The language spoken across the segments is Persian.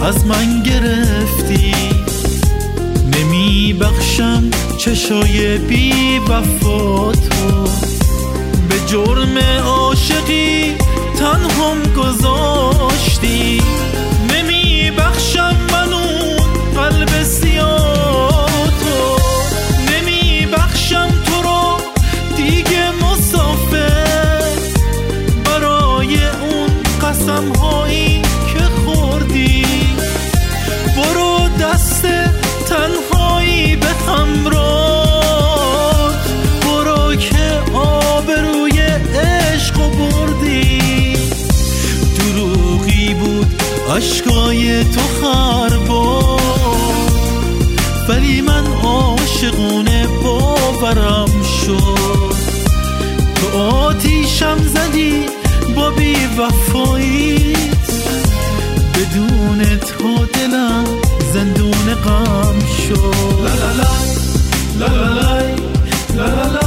از من گرفتی. نمی بخشم چشای بی وفا تو، به جرم عاشقی تنهام گذاشتی. نمی بخشم من اون قلب سیاه تو، نمی بخشم تو رو دیگه مسافر، برای اون قسم هایی که خوردی. برو دست تنهایی به همراه، برو که آبروی عشق بردی. دروغی بود عشقای تو خربار، ولی من عاشقونه باورم شد. تو آتیشم زدی با بی وفاییت، بدون تو دلم زندون غم شد. لا لا لا لا لا لا لا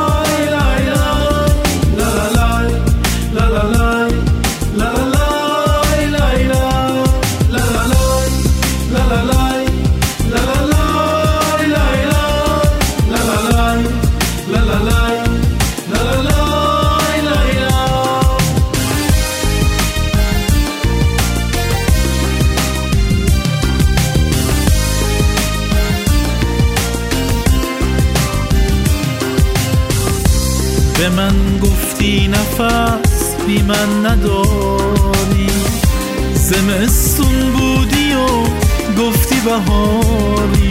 به من گفتی نفس بی من نداری، زمستون بودی و گفتی بهاری.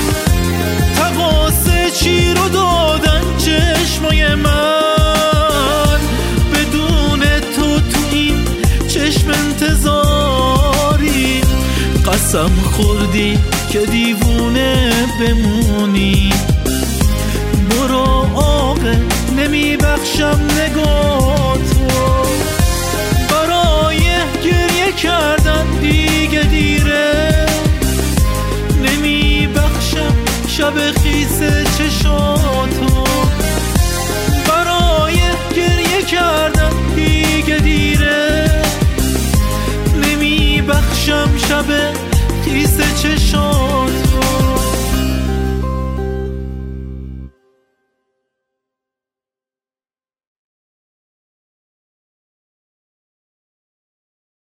تقاص چی رو دادن چشمای من، بدون تو این چشم انتظاری. قسم خوردی که دیوونه بمونی، برو آقه نمی بخشم نگاه تو، برای گریه کردن دیگه دیره. نمی بخشم شب خیس چشاتو، برای گریه کردن دیگه دیره. نمی بخشم شب خیس چشاتو.